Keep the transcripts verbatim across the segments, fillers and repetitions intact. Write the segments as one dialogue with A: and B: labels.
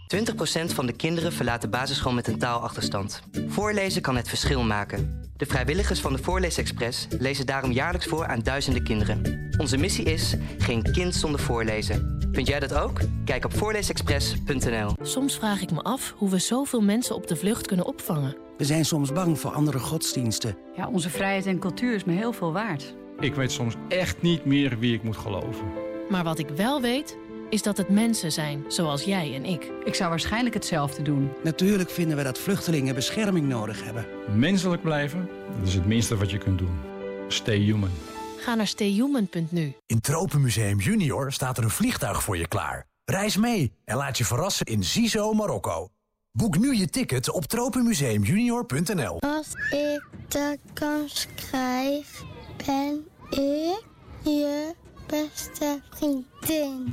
A: twintig procent van de kinderen verlaat de basisschool met een taalachterstand. Voorlezen kan het verschil maken. De vrijwilligers van de Voorleesexpress lezen daarom jaarlijks voor aan duizenden kinderen. Onze missie is geen kind zonder voorlezen. Vind jij dat ook? Kijk op voorleesexpress punt n l.
B: Soms vraag ik me af hoe we zoveel mensen op de vlucht kunnen opvangen.
C: We zijn soms bang voor andere godsdiensten.
D: Ja, onze vrijheid en cultuur is me heel veel waard.
E: Ik weet soms echt niet meer wie ik moet geloven.
B: Maar wat ik wel weet, is dat het mensen zijn, zoals jij en ik.
D: Ik zou waarschijnlijk hetzelfde doen.
C: Natuurlijk vinden we dat vluchtelingen bescherming nodig hebben.
E: Menselijk blijven, dat is het minste wat je kunt doen. Stay human.
B: Ga naar stay human punt n u.
F: In Tropenmuseum Junior staat er een vliegtuig voor je klaar. Reis mee en laat je verrassen in Zizo, Marokko. Boek nu je ticket op tropenmuseum junior punt n l.
G: Als ik de kans krijg, ben ik je beste vriendin.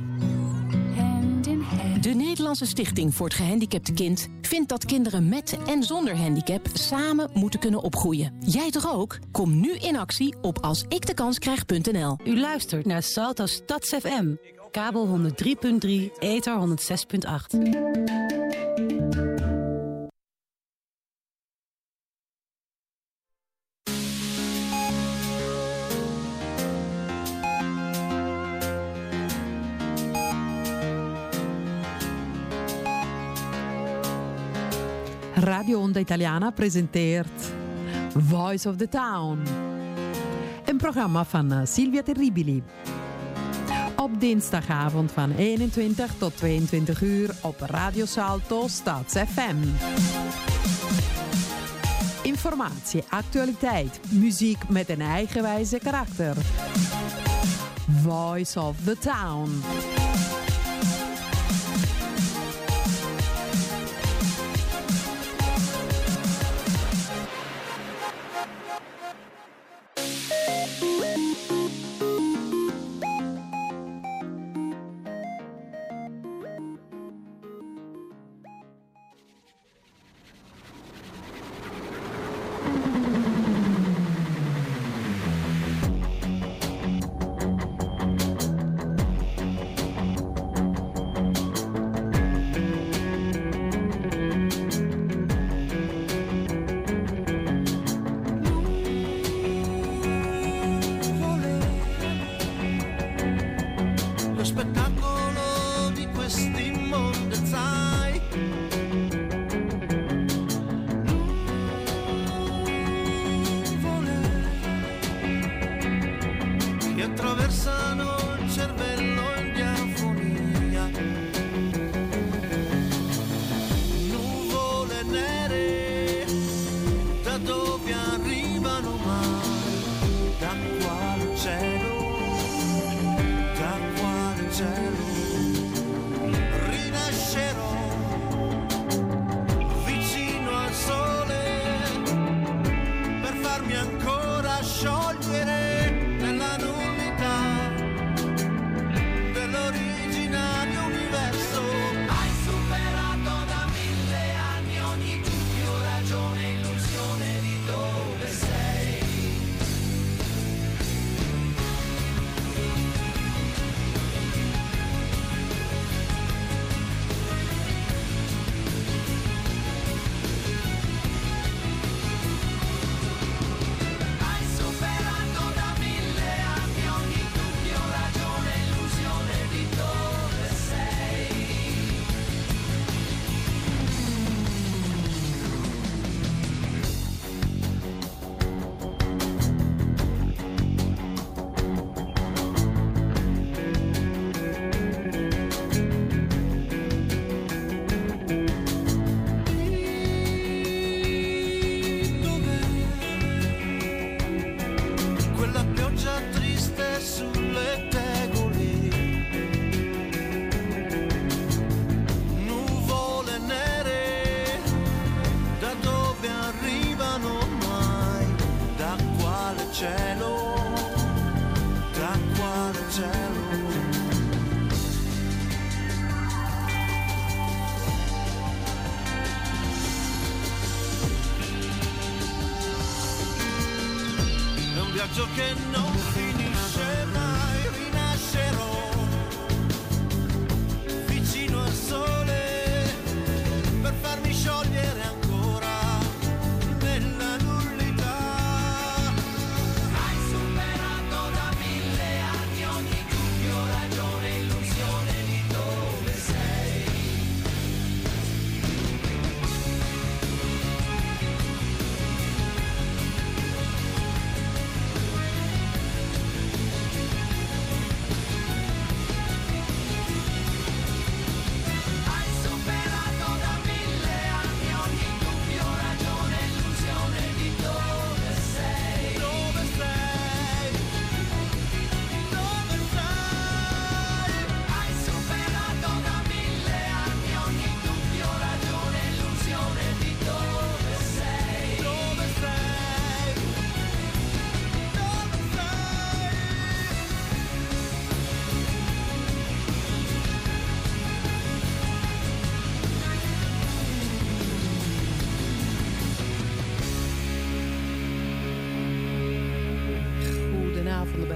H: De Nederlandse Stichting voor het Gehandicapte Kind vindt dat kinderen met en zonder handicap samen moeten kunnen opgroeien. Jij toch ook? Kom nu in actie op als ik de kans krijg punt n l.
I: U luistert naar Salto Stads F M. Kabel honderd drie punt drie, ether honderdzes punt acht.
J: Radio Onda Italiana presenteert Voice of the Town. Een programma van Silvia Terribili. Op dinsdagavond van eenentwintig tot tweeëntwintig uur op Radio Salto Stads F M. Informatie, actualiteit, muziek met een eigenwijze karakter. Voice of the Town.
K: Che non finisce mai, rinascerò vicino al sole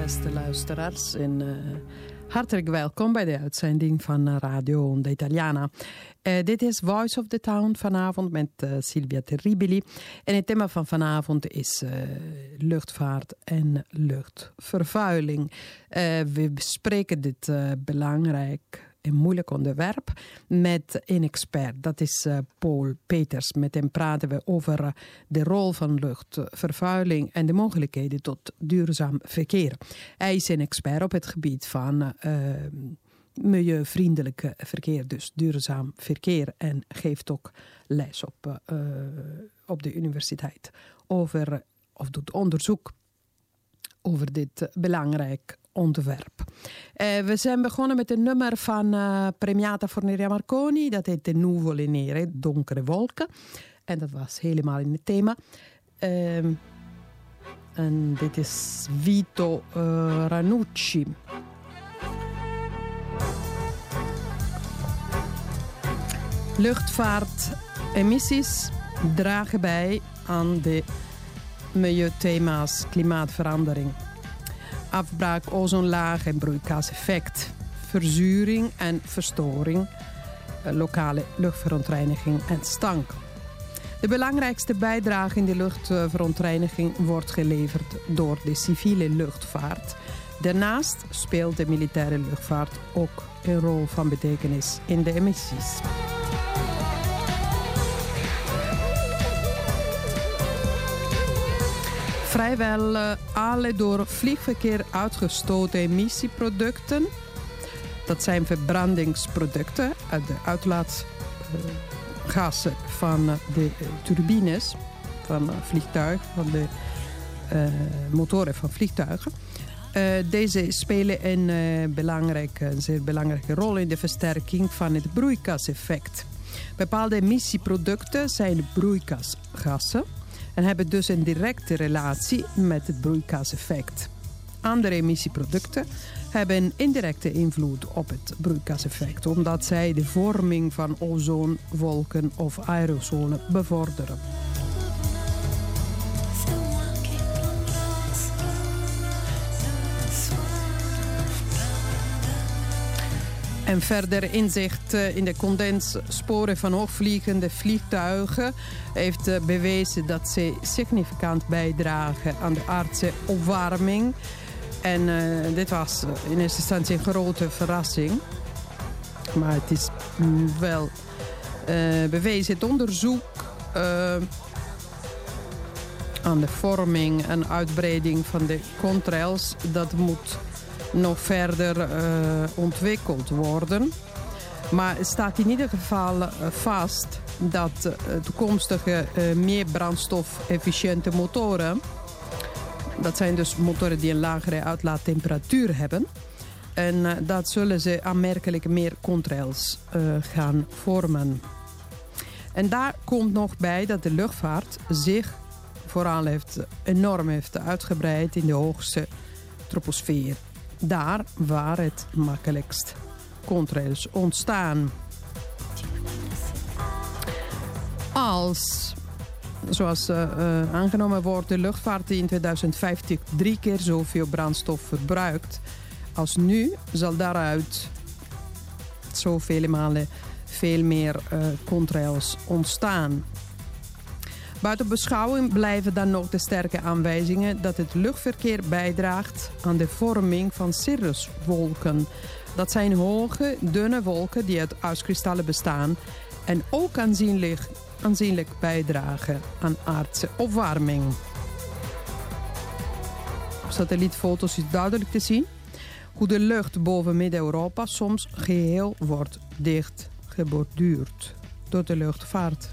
J: beste luisteraars. En, uh, hartelijk welkom bij de uitzending van Radio Onda Italiana. Uh, dit is Voice of the Town vanavond met uh, Silvia Terribili. En het thema van vanavond is uh, luchtvaart en luchtvervuiling. Uh, we bespreken dit uh, belangrijk een moeilijk onderwerp met een expert. Dat is uh, Paul Peters. Met hem praten we over uh, de rol van luchtvervuiling en de mogelijkheden tot duurzaam verkeer. Hij is een expert op het gebied van uh, milieuvriendelijk verkeer, dus duurzaam verkeer, en geeft ook les op, uh, op de universiteit over, of doet onderzoek over dit uh, belangrijk onderwerp. Uh, we zijn begonnen met een nummer van uh, Premiata Forneria Marconi. Dat heet De Nuvole Nere, Donkere Wolken. En dat was helemaal in het thema. Uh, en dit is Vito uh, Ranucci. Luchtvaartemissies dragen bij aan de milieuthema's klimaatverandering. Afbraak, ozonlaag en broeikaseffect, verzuring en verstoring, lokale luchtverontreiniging en stank. De belangrijkste bijdrage in de luchtverontreiniging wordt geleverd door de civiele luchtvaart. Daarnaast speelt de militaire luchtvaart ook een rol van betekenis in de emissies. Vrijwel uh, alle door vliegverkeer uitgestoten emissieproducten, dat zijn verbrandingsproducten uit de uitlaatgassen uh, van uh, de uh, turbines van uh, vliegtuigen, van de uh, motoren van vliegtuigen. Uh, deze spelen een, uh, belangrijke, een zeer belangrijke rol in de versterking van het broeikaseffect. Bepaalde emissieproducten zijn broeikasgassen en hebben dus een directe relatie met het broeikaseffect. Andere emissieproducten hebben een indirecte invloed op het broeikaseffect, omdat zij de vorming van ozon, wolken of aerosolen bevorderen. En verder inzicht in de condenssporen van hoogvliegende vliegtuigen heeft bewezen dat ze significant bijdragen aan de aardse opwarming. En uh, dit was in eerste instantie een grote verrassing. Maar het is wel uh, bewezen. Het onderzoek uh, aan de vorming en uitbreiding van de contrails, dat moet nog verder uh, ontwikkeld worden. Maar het staat in ieder geval uh, vast dat uh, toekomstige uh, meer brandstof-efficiënte motoren, dat zijn dus motoren die een lagere uitlaattemperatuur hebben, en uh, dat zullen ze aanmerkelijk meer contrails uh, gaan vormen. En daar komt nog bij dat de luchtvaart zich vooral heeft, enorm heeft uitgebreid in de hoogste troposfeer. Daar waar het makkelijkst contrails ontstaan. Als, zoals uh, uh, aangenomen wordt, de luchtvaart in tweeduizend vijftig drie keer zoveel brandstof verbruikt als nu, zal daaruit zoveel malen veel meer uh, contrails ontstaan. Buiten beschouwing blijven dan nog de sterke aanwijzingen dat het luchtverkeer bijdraagt aan de vorming van cirruswolken. Dat zijn hoge, dunne wolken die uit ijskristallen bestaan en ook aanzienlijk, aanzienlijk bijdragen aan aardse opwarming. Op satellietfoto's is duidelijk te zien hoe de lucht boven Midden-Europa soms geheel wordt dicht geborduurd door de luchtvaart.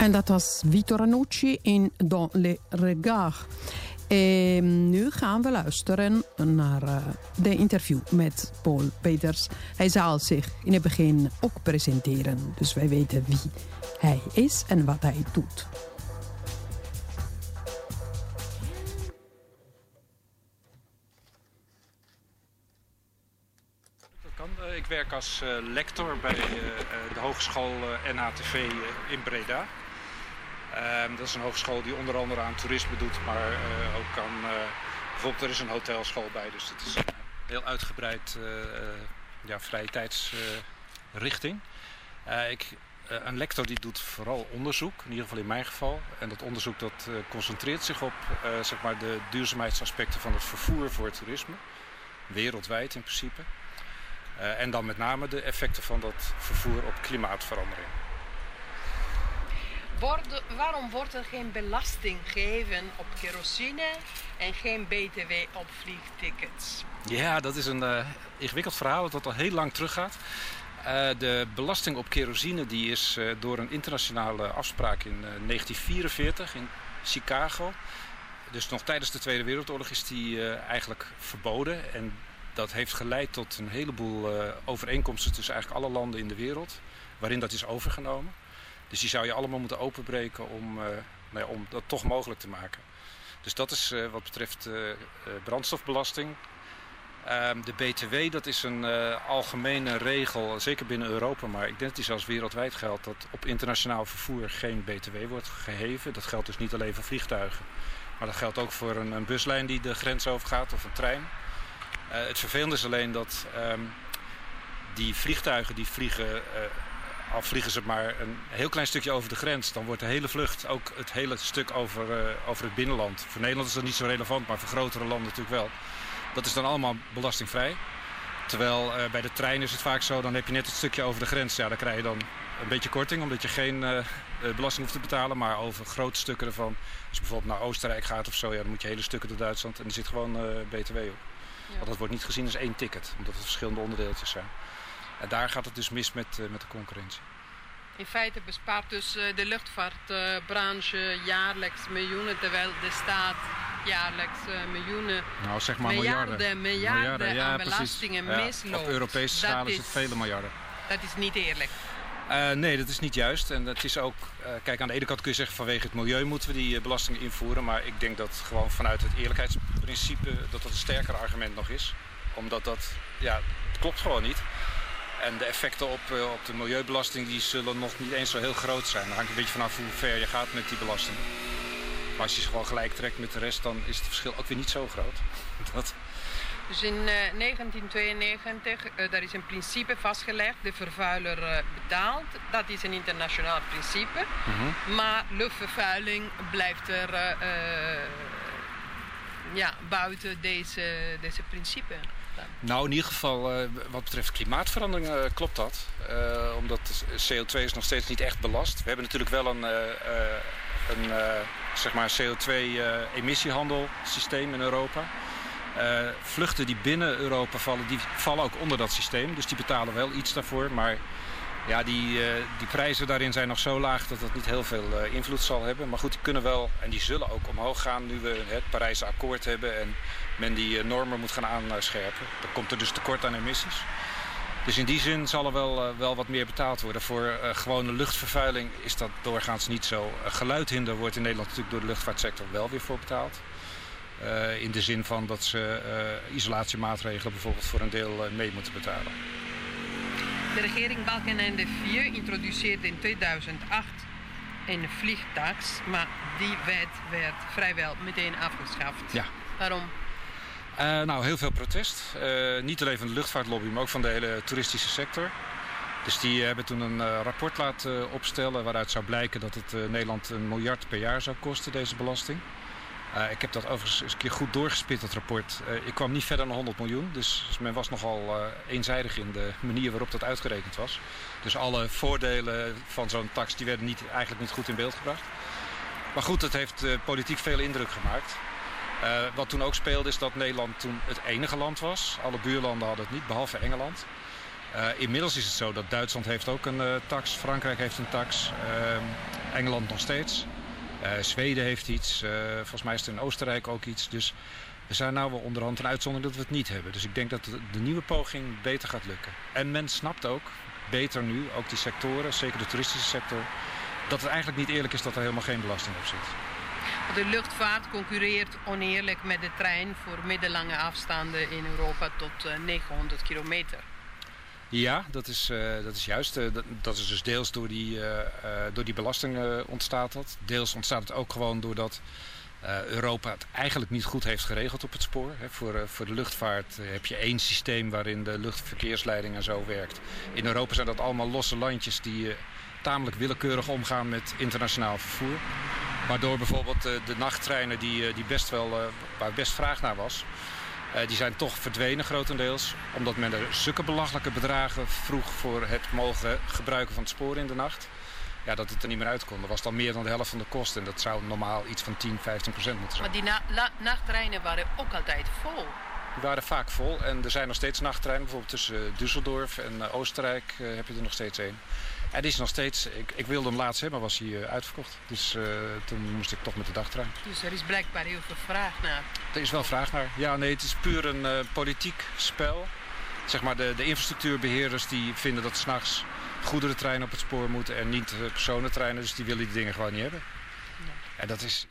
J: En dat was Vito Ranucci in Dans les Regards. En nu gaan we luisteren naar uh, de interview met Paul Peters. Hij zal zich in het begin ook presenteren. Dus wij weten wie hij is en wat hij doet.
L: Ik werk als uh, lector bij uh, de hogeschool uh, N H T V uh, in Breda. Uh, dat is een hogeschool die onder andere aan toerisme doet, maar uh, ook aan... Uh, bijvoorbeeld er is een hotelschool bij, dus het is een heel uitgebreid uh, uh, ja, vrije tijdsrichting. Uh, uh, ik, uh, een lector die doet vooral onderzoek, in ieder geval in mijn geval. En dat onderzoek dat uh, concentreert zich op uh, zeg maar de duurzaamheidsaspecten van het vervoer voor het toerisme. Wereldwijd in principe. Uh, en dan met name de effecten van dat vervoer op klimaatverandering.
M: Wordt, waarom wordt er geen belasting gegeven op kerosine en geen B T W op vliegtickets?
L: Ja, dat is een uh, ingewikkeld verhaal dat al heel lang teruggaat. Uh, de belasting op kerosine die is uh, door een internationale afspraak in uh, negentien vierenveertig in Chicago. Dus nog tijdens de Tweede Wereldoorlog is die uh, eigenlijk verboden. En dat heeft geleid tot een heleboel uh, overeenkomsten tussen eigenlijk alle landen in de wereld. Waarin dat is overgenomen. Dus die zou je allemaal moeten openbreken om, uh, nou ja, om dat toch mogelijk te maken. Dus dat is uh, wat betreft uh, uh, brandstofbelasting. Uh, de B T W dat is een uh, algemene regel, zeker binnen Europa, maar ik denk dat die zelfs wereldwijd geldt, dat op internationaal vervoer geen B T W wordt geheven. Dat geldt dus niet alleen voor vliegtuigen, maar dat geldt ook voor een, een buslijn die de grens overgaat of een trein. Uh, het vervelende is alleen dat um, die vliegtuigen die vliegen, uh, al vliegen ze maar een heel klein stukje over de grens, dan wordt de hele vlucht ook het hele stuk over, uh, over het binnenland. Voor Nederland is dat niet zo relevant, maar voor grotere landen natuurlijk wel. Dat is dan allemaal belastingvrij. Terwijl uh, bij de trein is het vaak zo, dan heb je net het stukje over de grens. Ja, dan krijg je dan een beetje korting, omdat je geen uh, belasting hoeft te betalen. Maar over grote stukken ervan, als je bijvoorbeeld naar Oostenrijk gaat of zo, ja, dan moet je hele stukken door Duitsland en er zit gewoon uh, B T W op. Ja. Want dat wordt niet gezien als één ticket, omdat het verschillende onderdeeltjes zijn. En daar gaat het dus mis met, uh, met de concurrentie.
M: In feite bespaart dus uh, de luchtvaartbranche uh, jaarlijks miljoenen, terwijl de staat jaarlijks uh, miljoenen,
L: nou, zeg maar
M: miljarden,
L: miljarden,
M: miljarden, miljarden
L: ja,
M: aan belastingen
L: ja,
M: misloopt.
L: Op Europese schaal is het vele miljarden.
M: Dat is niet eerlijk.
L: Uh, nee, dat is niet juist. En het is ook, uh, kijk, aan de ene kant kun je zeggen vanwege het milieu moeten we die uh, belastingen invoeren. Maar ik denk dat gewoon vanuit het eerlijkheidsprincipe dat dat een sterker argument nog is. Omdat dat, ja, het klopt gewoon niet. En de effecten op, uh, op de milieubelasting die zullen nog niet eens zo heel groot zijn. Dat hangt een beetje vanaf hoe ver je gaat met die belasting. Maar als je ze gewoon gelijk trekt met de rest, dan is het verschil ook weer niet zo groot. Dat...
M: Dus in uh, negentien tweeënnegentig, uh, daar is een principe vastgelegd, de vervuiler uh, betaalt. Dat is een internationaal principe. Mm-hmm. Maar luchtvervuiling blijft er uh, uh, ja, buiten deze, deze principe.
L: Nou, in ieder geval, uh, wat betreft klimaatverandering uh, klopt dat. Uh, omdat C O twee is nog steeds niet echt belast. We hebben natuurlijk wel een, uh, uh, een uh, zeg maar C O twee-emissiehandelsysteem uh, in Europa. Uh, vluchten die binnen Europa vallen, die vallen ook onder dat systeem. Dus die betalen wel iets daarvoor. Maar ja, die, uh, die prijzen daarin zijn nog zo laag dat dat niet heel veel uh, invloed zal hebben. Maar goed, die kunnen wel en die zullen ook omhoog gaan nu we het Parijse akkoord hebben en men die uh, normen moet gaan aanscherpen. Dan komt er dus tekort aan emissies. Dus in die zin zal er wel, uh, wel wat meer betaald worden. Voor uh, gewone luchtvervuiling is dat doorgaans niet zo. Uh, geluidhinder wordt in Nederland natuurlijk door de luchtvaartsector wel weer voor betaald. Uh, in de zin van dat ze uh, isolatiemaatregelen bijvoorbeeld voor een deel uh, mee moeten betalen.
M: De regering Balkenende vier introduceerde in tweeduizend acht een vliegtax, maar die wet werd vrijwel meteen afgeschaft.
L: Ja.
M: Waarom?
L: Uh, nou, heel veel protest. Uh, niet alleen van de luchtvaartlobby, maar ook van de hele toeristische sector. Dus die hebben toen een uh, rapport laten opstellen waaruit zou blijken dat het uh, Nederland een miljard per jaar zou kosten, deze belasting. Uh, ik heb dat overigens eens een keer goed doorgespit, dat rapport. Uh, ik kwam niet verder dan honderd miljoen, dus, dus men was nogal uh, eenzijdig in de manier waarop dat uitgerekend was. Dus alle voordelen van zo'n tax die werden niet, eigenlijk niet goed in beeld gebracht. Maar goed, het heeft uh, politiek veel indruk gemaakt. Uh, wat toen ook speelde is dat Nederland toen het enige land was. Alle buurlanden hadden het niet, behalve Engeland. Uh, inmiddels is het zo dat Duitsland heeft ook een uh, tax, Frankrijk heeft een tax, uh, Engeland nog steeds. Uh, Zweden heeft iets, uh, volgens mij is er in Oostenrijk ook iets. Dus we zijn nou wel onderhand een uitzondering dat we het niet hebben. Dus ik denk dat de, de nieuwe poging beter gaat lukken. En men snapt ook, beter nu, ook die sectoren, zeker de toeristische sector, dat het eigenlijk niet eerlijk is dat er helemaal geen belasting op zit.
M: De luchtvaart concurreert oneerlijk met de trein voor middellange afstanden in Europa tot uh, negenhonderd kilometer.
L: Ja, dat is, uh, dat is juist. Uh, dat, dat is dus deels door die, uh, uh, door die belasting uh, ontstaat dat. Deels ontstaat het ook gewoon doordat uh, Europa het eigenlijk niet goed heeft geregeld op het spoor. He, voor, uh, voor de luchtvaart uh, heb je één systeem waarin de luchtverkeersleiding en zo werkt. In Europa zijn dat allemaal losse landjes die uh, tamelijk willekeurig omgaan met internationaal vervoer. Waardoor bijvoorbeeld uh, de nachttreinen die, uh, die best wel, uh, waar best vraag naar was, Uh, die zijn toch verdwenen grotendeels. Omdat men er zulke belachelijke bedragen vroeg voor het mogen gebruiken van het spoor in de nacht. Ja, dat het er niet meer uit kon. Dat was dan meer dan de helft van de kosten. En dat zou normaal iets van tien, vijftien procent moeten zijn.
M: Maar die na- la- nachttreinen waren ook altijd vol.
L: Die waren vaak vol. En er zijn nog steeds nachttreinen. Bijvoorbeeld tussen Düsseldorf en uh, Oostenrijk uh, heb je er nog steeds één. En die is nog steeds, ik, ik wilde hem laatst hebben, maar was hij uh, uitverkocht. Dus uh, toen moest ik toch met de dagtrein.
M: Dus er is blijkbaar heel veel vraag naar.
L: Er is wel vraag naar. Ja, nee, het is puur een uh, politiek spel. Zeg maar, de, de infrastructuurbeheerders die vinden dat 's nachts goederentreinen op het spoor moeten en niet uh, personentreinen. Dus die willen die dingen gewoon niet hebben. Ja. En dat is...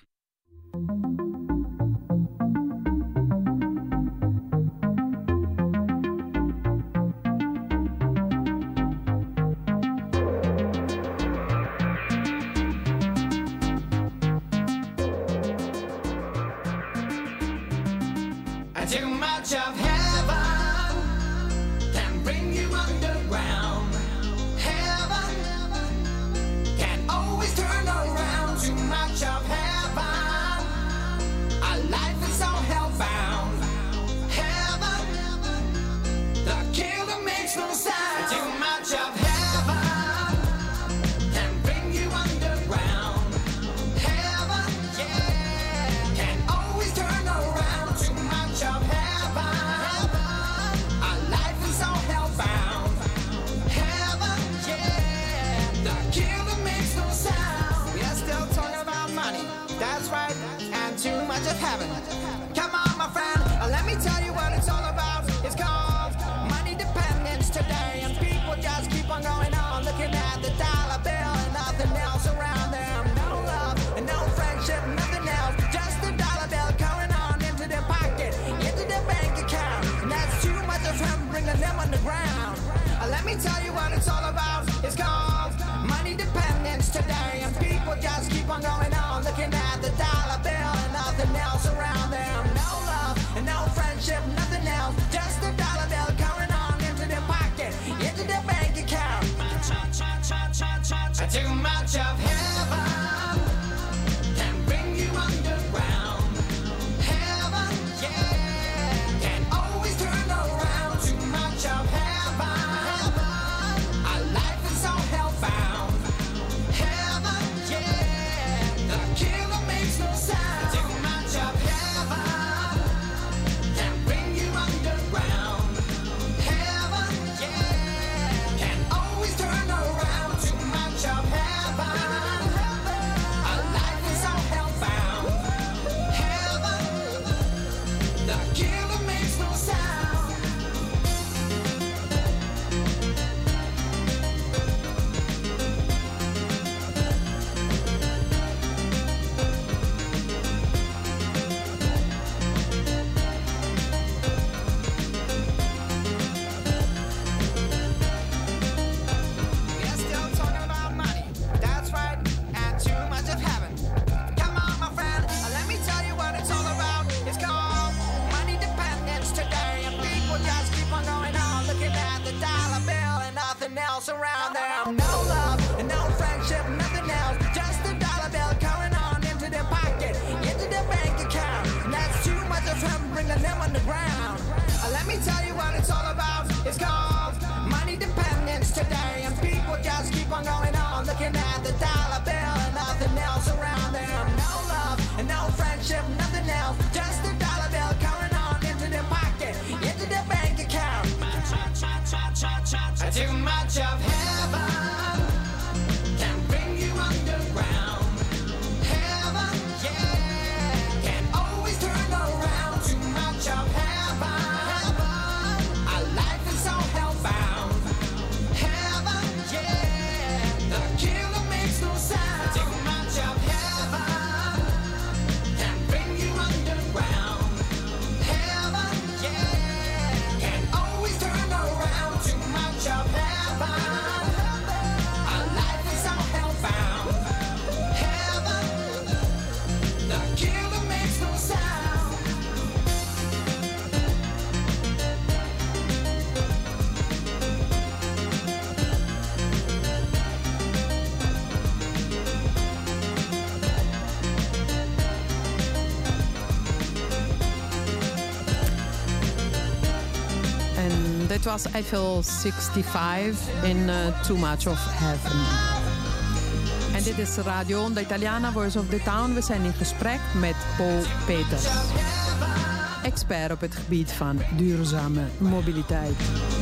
K: Too much of heaven can bring you underground. Heaven can always turn around. Too much of heaven, our life is so hellbound. Heaven, the killer makes no sound. Too much of heaven can bring you underground. Heaven, yeah, can always turn around. Too much of heaven, our life is so hellbound. Heaven, yeah, the killer makes no sound. We are still talking about money, that's right, and too much of heaven. Come on, my friend, let me tell you what it's all about. It's called money dependence today, and people just keep on going on, looking at the dollar bill and nothing else around them. No love and no friendship, nothing else, just the dollar bill going on into their pocket, into their bank account, and that's too much of him bringing them underground. Uh, let me tell you what it's all about. It's called money dependence today, and people just keep on going on, looking at the dollar bill and nothing else around them. No love and no friendship, nothing else, just the dollar bill going on into their pocket, into their bank account. Too much of heaven can bring you underground. Heaven, yeah, can always turn around. Too much of heaven, our life is so hellbound. Heaven, yeah, the killer makes no sound. Too much of heaven can bring you underground. Heaven, yeah, can always turn around. Too much of heaven, our life is so hellbound. Heaven, the killer makes no sound. We are still talking about money, that's right, and too much of heaven. Come on, my friend, let me tell you what it's all about. It's called money dependence today, and people just keep on going on, looking at the dollar bill and nothing else around them. No love and no friendship, nothing else, just the dollar bill going on into their pocket, into their bank account, and that's too much of him bringing them underground. Uh, let me tell you what it's all about. It's called money dependence today, and people just keep on going on, looking at the dollar bill and nothing else around them. No love and no friendship, nothing else, just the dollar bill going on into their pocket, into their bank account.
J: dit was Eiffel zesenzestig in uh, Too Much of Heaven. En dit is Radio Onda Italiana, Voice of the Town. We zijn in gesprek met Paul Peters, expert op het gebied van duurzame mobiliteit.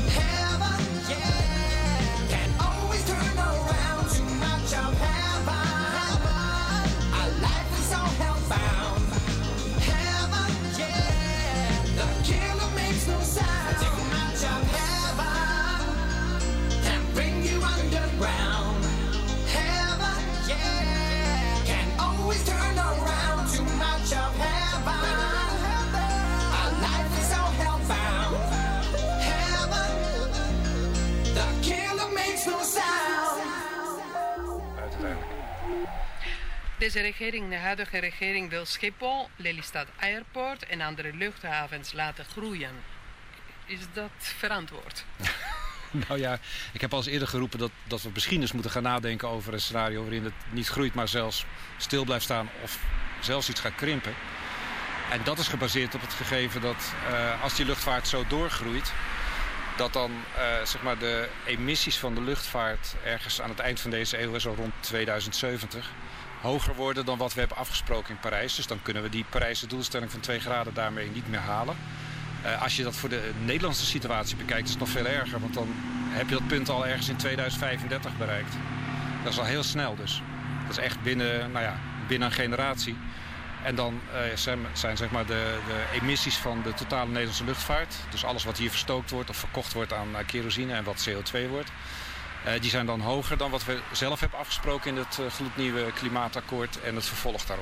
M: Deze regering, de huidige regering, wil Schiphol, Lelystad Airport en andere luchthavens laten groeien. Is dat verantwoord?
L: Nou ja, ik heb al eens eerder geroepen dat, dat we misschien eens moeten gaan nadenken over een scenario waarin het niet groeit, maar zelfs stil blijft staan of zelfs iets gaat krimpen. En dat is gebaseerd op het gegeven dat uh, als die luchtvaart zo doorgroeit, dat dan uh, zeg maar de emissies van de luchtvaart ergens aan het eind van deze eeuw, zo rond tweeduizend zeventig, hoger worden dan wat we hebben afgesproken in Parijs. Dus dan kunnen we die Parijse doelstelling van twee graden daarmee niet meer halen. Uh, als je dat voor de Nederlandse situatie bekijkt, is het nog veel erger. Want dan heb je dat punt al ergens in tweeduizend vijfendertig bereikt. Dat is al heel snel dus. Dat is echt binnen, nou ja, binnen een generatie. En dan uh, zijn, zijn zeg maar de, de emissies van de totale Nederlandse luchtvaart, dus alles wat hier verstookt wordt of verkocht wordt aan uh, kerosine en wat C O twee wordt, uh, die zijn dan hoger dan wat we zelf hebben afgesproken in het uh, gloednieuwe klimaatakkoord en het vervolg daarop.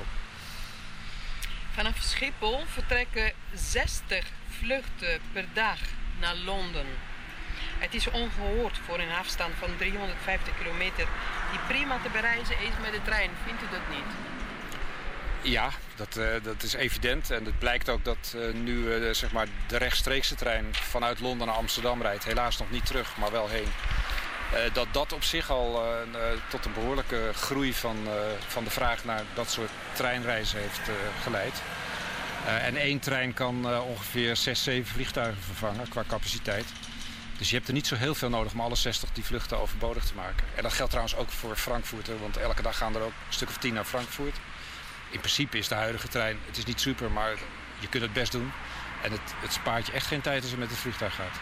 M: Vanaf Schiphol vertrekken zestig vluchten per dag naar Londen. Het is ongehoord voor een afstand van driehonderdvijftig kilometer die prima te bereizen is met de trein. Vindt u dat niet?
L: Ja, dat, uh, dat is evident. En het blijkt ook dat uh, nu uh, zeg maar de rechtstreekse trein vanuit Londen naar Amsterdam rijdt. Helaas nog niet terug, maar wel heen. Uh, dat dat op zich al uh, uh, tot een behoorlijke groei van, uh, van de vraag naar dat soort treinreizen heeft uh, geleid. Uh, en één trein kan uh, ongeveer zes, zeven vliegtuigen vervangen qua capaciteit. Dus je hebt er niet zo heel veel nodig om alle zestig die vluchten overbodig te maken. En dat geldt trouwens ook voor Frankfurt, want elke dag gaan er ook een stuk of tien naar Frankfurt. In principe is de huidige trein, het is niet super, maar je kunt het best doen. En het, het spaart je echt geen tijd als je met het vliegtuig gaat.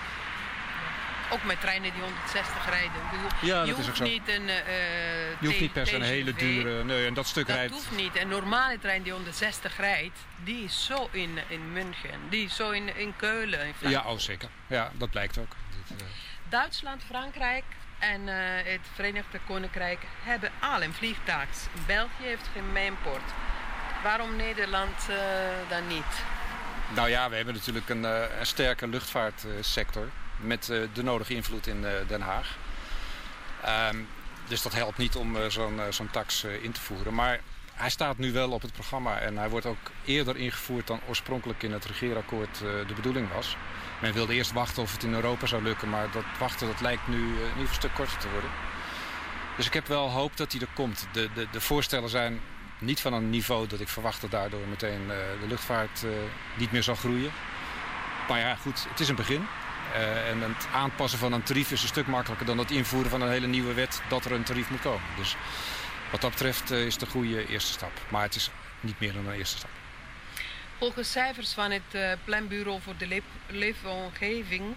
M: Ook met treinen die honderdzestig rijden. Bedoel,
L: ja,
M: je
L: dat
M: hoeft
L: is ook zo.
M: niet een uh,
L: Je hoeft niet per se een hele dure... Nee, en dat stuk
M: dat
L: rijdt...
M: Dat hoeft niet. Een normale trein die honderdzestig rijdt, die is zo in, in München. Die is zo in, in Keulen. In
L: ja, oh, zeker. Ja, dat blijkt ook. Dat, uh...
M: Duitsland, Frankrijk en uh, het Verenigd Koninkrijk hebben al een vliegtuig. België heeft geen mainport. Waarom Nederland uh, dan niet?
L: Nou ja, we hebben natuurlijk een, uh, een sterke luchtvaartsector met uh, de nodige invloed in uh, Den Haag. Um, dus dat helpt niet om uh, zo'n uh, zo'n tax uh, in te voeren. Maar hij staat nu wel op het programma en hij wordt ook eerder ingevoerd dan oorspronkelijk in het regeerakkoord uh, de bedoeling was. Men wilde eerst wachten of het in Europa zou lukken, maar dat wachten dat lijkt nu uh, in ieder geval een stuk korter te worden. Dus ik heb wel hoop dat hij er komt. De, de, de voorstellen zijn niet van een niveau dat ik verwacht dat daardoor meteen uh, de luchtvaart uh, niet meer zal groeien. Maar ja, goed, het is een begin. Uh, en het aanpassen van een tarief is een stuk makkelijker dan het invoeren van een hele nieuwe wet dat er een tarief moet komen. Dus wat dat betreft uh, is het een goede eerste stap. Maar het is niet meer dan een eerste stap.
M: Volgens cijfers van het uh, Planbureau voor de leef Leefomgeving, uh,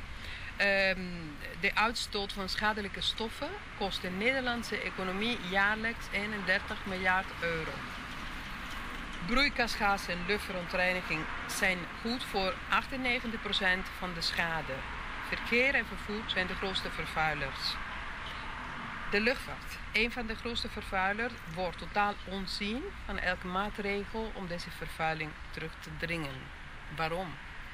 M: de uitstoot van schadelijke stoffen kost de Nederlandse economie jaarlijks eenendertig miljard euro. Broeikasgassen en luchtverontreiniging zijn goed voor achtennegentig procent van de schade. Verkeer en vervoer zijn de grootste vervuilers. De luchtvaart, een van de grootste vervuilers, wordt totaal ontzien van elke maatregel om deze vervuiling terug te dringen. Waarom?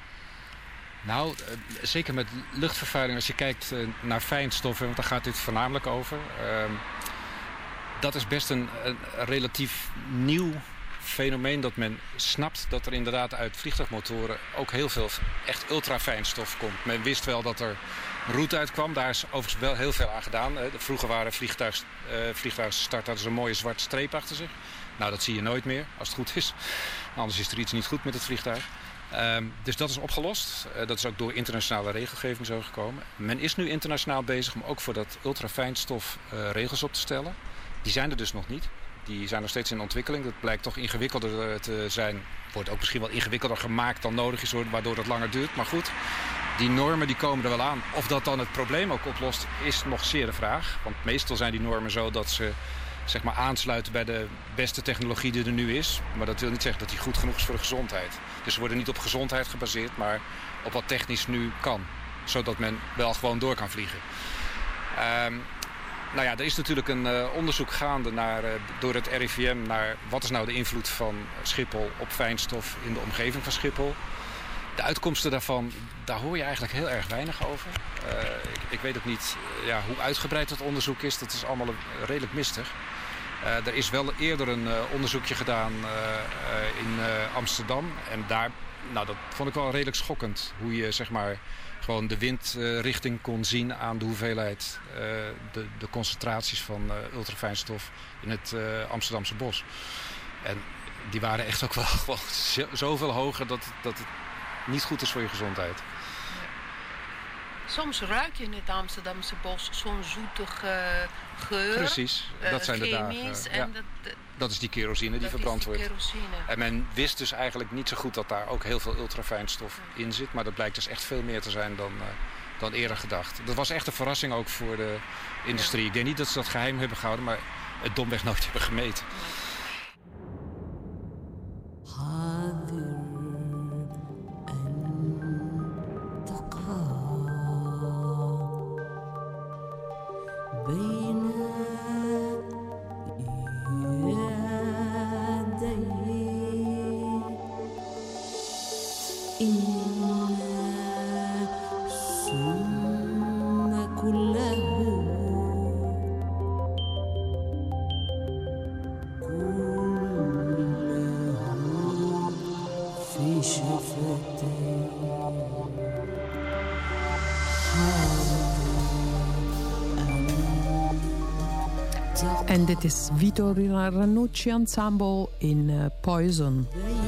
L: Nou, zeker met luchtvervuiling, als je kijkt naar fijnstoffen, want daar gaat dit voornamelijk over. Uh, dat is best een, een relatief nieuw fenomeen dat men snapt dat er inderdaad uit vliegtuigmotoren ook heel veel echt ultrafijnstof komt. Men wist wel dat er roet uitkwam, daar is overigens wel heel veel aan gedaan. Vroeger waren vliegtuig, uh, vliegtuigstart hadden ze een mooie zwarte streep achter zich. Nou, dat zie je nooit meer, als het goed is. Anders is er iets niet goed met het vliegtuig. Um, dus dat is opgelost. Uh, dat is ook door internationale regelgeving zo gekomen. Men is nu internationaal bezig om ook voor dat ultrafijnstof uh, regels op te stellen. Die zijn er dus nog niet. Die zijn nog steeds in ontwikkeling. Dat blijkt toch ingewikkelder te zijn. Wordt ook misschien wel ingewikkelder gemaakt dan nodig is, waardoor het langer duurt. Maar goed, die normen die komen er wel aan. Of dat dan het probleem ook oplost, is nog zeer de vraag. Want meestal zijn die normen zo dat ze zeg maar, aansluiten bij de beste technologie die er nu is. Maar dat wil niet zeggen dat die goed genoeg is voor de gezondheid. Dus ze worden niet op gezondheid gebaseerd, maar op wat technisch nu kan. Zodat men wel gewoon door kan vliegen. Um, nou ja, er is natuurlijk een uh, onderzoek gaande naar, uh, door het R I V M naar wat is nou de invloed van Schiphol op fijnstof in de omgeving van Schiphol. De uitkomsten daarvan, daar hoor je eigenlijk heel erg weinig over. Uh, ik, ik weet ook niet uh, ja, hoe uitgebreid het onderzoek is. Dat is allemaal uh, redelijk mistig. Uh, er is wel eerder een uh, onderzoekje gedaan uh, uh, in uh, Amsterdam. En daar, nou, dat vond ik wel redelijk schokkend. Hoe je zeg maar, gewoon de windrichting uh, kon zien aan de hoeveelheid, uh, de, de concentraties van uh, ultrafijnstof in het uh, Amsterdamse bos. En die waren echt ook wel gewoon zoveel hoger dat, dat het niet goed is voor je gezondheid.
M: Soms ruik je in het Amsterdamse bos zo'n zoetige geur.
L: Precies, dat uh, zijn de dagen. En ja. dat, dat, dat is die kerosine die verbrand wordt. Kerosine. En men wist dus eigenlijk niet zo goed dat daar ook heel veel ultrafijnstof in zit. Maar dat blijkt dus echt veel meer te zijn dan, uh, dan eerder gedacht. Dat was echt een verrassing ook voor de industrie. Ja. Ik denk niet dat ze dat geheim hebben gehouden, maar het domweg nooit hebben gemeten.
J: En dit is Vito Ranucci Ensemble in uh, Poison.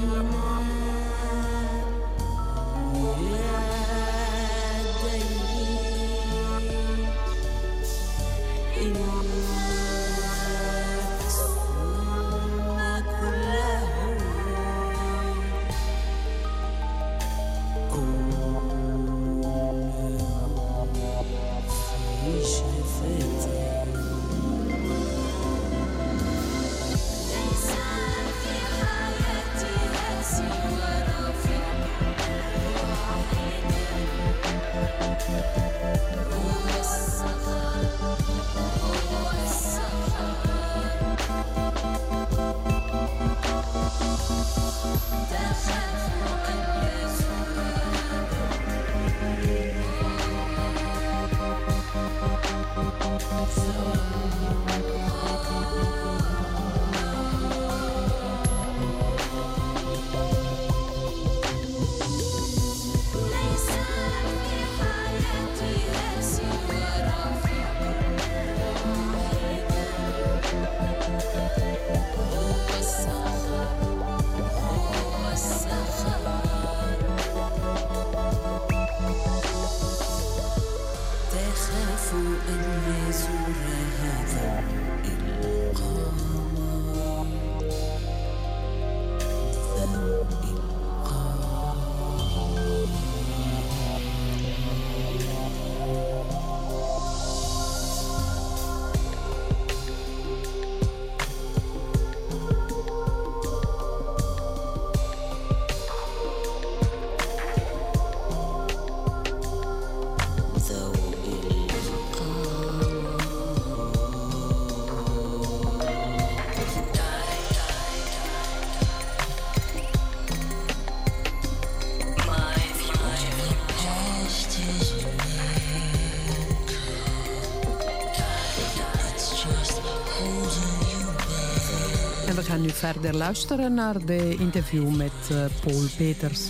J: We gaan nu verder luisteren naar de interview met uh, Paul Peters.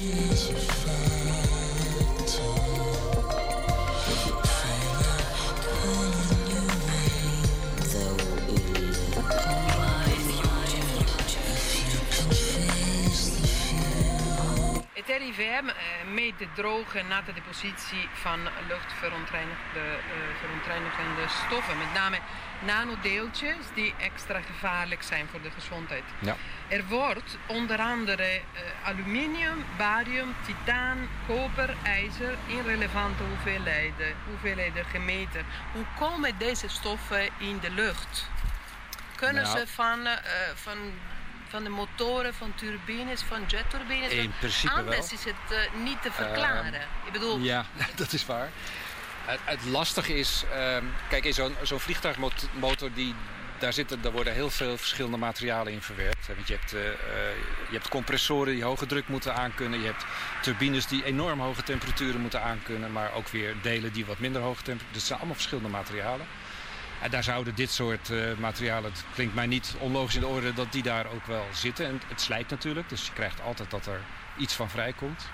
M: Het R I V IRIVM uh, meet de droge en natte depositie van luchtverontreinigende uh, verontreinigende stoffen. Met name nanodeeltjes die extra gevaarlijk zijn voor de gezondheid.
L: Ja.
M: Er wordt onder andere uh, aluminium, barium, titaan, koper, ijzer in relevante hoeveelheden, hoeveelheden gemeten. Hoe komen deze stoffen in de lucht? Kunnen
L: Nou.
M: ze van, uh, van, van de motoren, van turbines, van jetturbines...
L: In principe
M: anders
L: wel.
M: is het uh, niet te verklaren.
L: Uh,
M: Ik bedoel...
L: Ja, dat is waar. Het, het lastige is, uh, kijk, in zo'n zo'n vliegtuigmotor, die, daar, zitten, daar worden heel veel verschillende materialen in verwerkt. Want je hebt, uh, uh, je hebt compressoren die hoge druk moeten aankunnen. Je hebt turbines die enorm hoge temperaturen moeten aankunnen. Maar ook weer delen die wat minder hoge temperaturen. Dus het zijn allemaal verschillende materialen. En daar zouden dit soort uh, materialen, het klinkt mij niet onlogisch in de orde, dat die daar ook wel zitten. En het slijt natuurlijk, dus je krijgt altijd dat er iets van vrijkomt.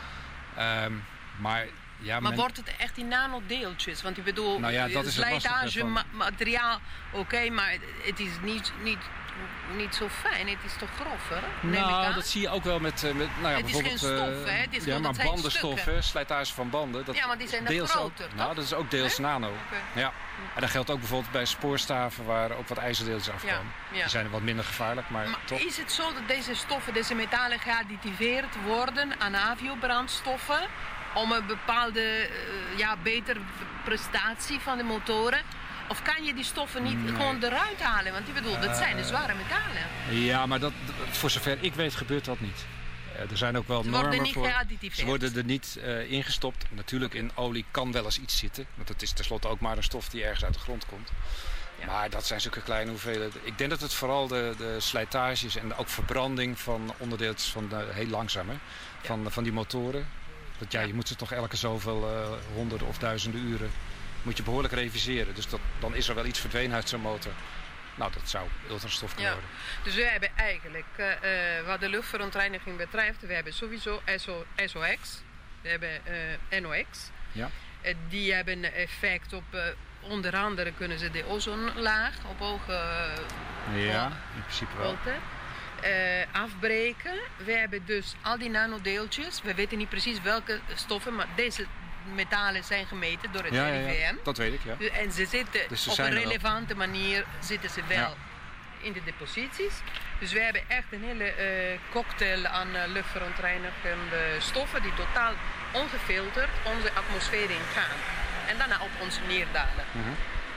L: Um, maar ja,
M: maar
L: men...
M: wordt het echt in nanodeeltjes? Want ik bedoel,
L: nou ja, dat is het
M: slijtage, ma materiaal, oké, okay, maar het is niet, niet, niet zo fijn. Het is toch grover? Neem
L: Nou,
M: ik aan?
L: dat zie je ook wel met, met nou ja,
M: het is geen
L: bijvoorbeeld...
M: stof, hè? Het is
L: ja,
M: gewoon,
L: maar
M: dat zijn
L: bandenstoffen,
M: stukken.
L: slijtage van banden. Dat
M: ja, maar die zijn dan
L: deels
M: groter,
L: ook,
M: toch?
L: Nou, dat is ook deels
M: He?
L: nano.
M: Okay.
L: Ja. En dat geldt ook bijvoorbeeld bij spoorstaven waar ook wat ijzerdeeltjes afkomen.
M: Ja, ja.
L: Die zijn wat minder gevaarlijk, maar,
M: maar
L: toch.
M: Is het zo dat deze stoffen, deze metalen geadditiveerd worden aan aviobrandstoffen om een bepaalde uh, ja, betere prestatie van de motoren? Of kan je die stoffen niet
L: nee.
M: gewoon eruit halen? Want ik bedoel, dat zijn de zware metalen.
L: Ja, maar dat, voor zover ik weet gebeurt dat niet. Uh, er zijn ook wel
M: Ze
L: normen
M: worden niet
L: voor.
M: geadditiveerd.
L: Ze worden er niet uh, ingestopt. Natuurlijk, in olie kan wel eens iets zitten. Want het is tenslotte ook maar een stof die ergens uit de grond komt. Ja. Maar dat zijn zulke kleine hoeveelheden. Ik denk dat het vooral de, de slijtages en ook verbranding van onderdeeltjes van de, heel langzaam, hè, van, ja. van die motoren. Dat, ja, je moet ze toch elke zoveel uh, honderden of duizenden uren moet je behoorlijk reviseren. Dus dat, dan is er wel iets verdwenen uit zo'n motor. Nou, dat zou ultrastof kunnen
M: ja.
L: worden.
M: Dus we hebben eigenlijk, uh, uh, wat de luchtverontreiniging betreft, we hebben sowieso S O X, we hebben uh, N O X.
L: Ja.
M: Uh, die hebben effect op, uh, onder andere kunnen ze de ozonlaag op hoge uh,
L: ja, in principe wel.
M: Uh, afbreken. We hebben dus al die nanodeeltjes. We weten niet precies welke stoffen, maar deze metalen zijn gemeten door het
L: ja,
M: R I V M.
L: Ja, ja. Dat weet ik, ja.
M: En ze zitten
L: dus ze
M: op een
L: wel.
M: relevante manier zitten ze wel
L: ja.
M: in de deposities. Dus we hebben echt een hele uh, cocktail aan uh, luchtverontreinigende stoffen die totaal ongefilterd onze atmosfeer in gaan. En daarna op ons neerdalen.
L: Mm-hmm.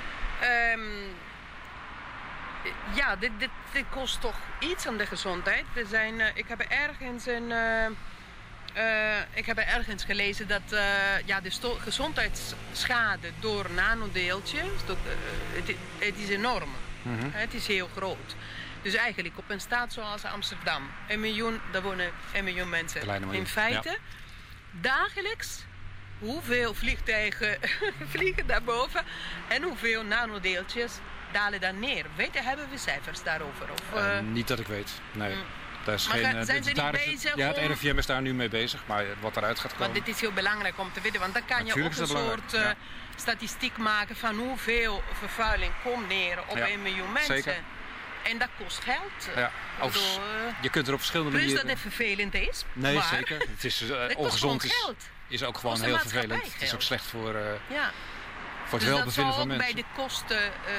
M: um, ja, dit, dit, dit kost toch iets aan de gezondheid. Er zijn, uh, ik heb ergens een... Uh, Uh, ik heb ergens gelezen dat uh, ja, de gezondheidsschade door nanodeeltjes, dat, uh, het, het is enorm. Mm-hmm. Het is heel groot. Dus eigenlijk op een stad zoals Amsterdam, een miljoen, daar wonen een miljoen mensen. In feite, ja. dagelijks, hoeveel vliegtuigen vliegen daarboven en hoeveel nanodeeltjes dalen daar neer? Weten, hebben we cijfers daarover? Of, uh,
L: uh, niet dat ik weet, nee. Mm. Daar is
M: maar
L: geen,
M: zijn
L: dit,
M: ze niet
L: daar
M: bezig
L: het, ja, het
M: om...
L: R I V M is daar nu mee bezig, maar wat eruit gaat komen...
M: Want dit is heel belangrijk om te weten, want dan kan
L: Natuurlijk
M: je ook een soort uh, ja. statistiek maken van hoeveel vervuiling komt neer op ja. een miljoen mensen.
L: Zeker.
M: En dat kost geld.
L: Ja. Of, bedoel, uh, je kunt er op verschillende
M: plus
L: manieren...
M: Plus dat het vervelend is.
L: Nee,
M: maar
L: zeker. Het is uh,
M: het
L: ongezond.
M: Is, geld.
L: is ook gewoon heel vervelend. Geld. Het is ook slecht voor... Uh,
M: ja.
L: Voor het
M: dus
L: welbevinden van mensen.
M: Dat zou ook bij de kosten